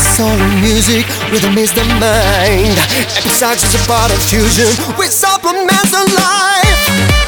soul and music, rhythm is the mind. Epic sound is a part of fusion, which supplements the life.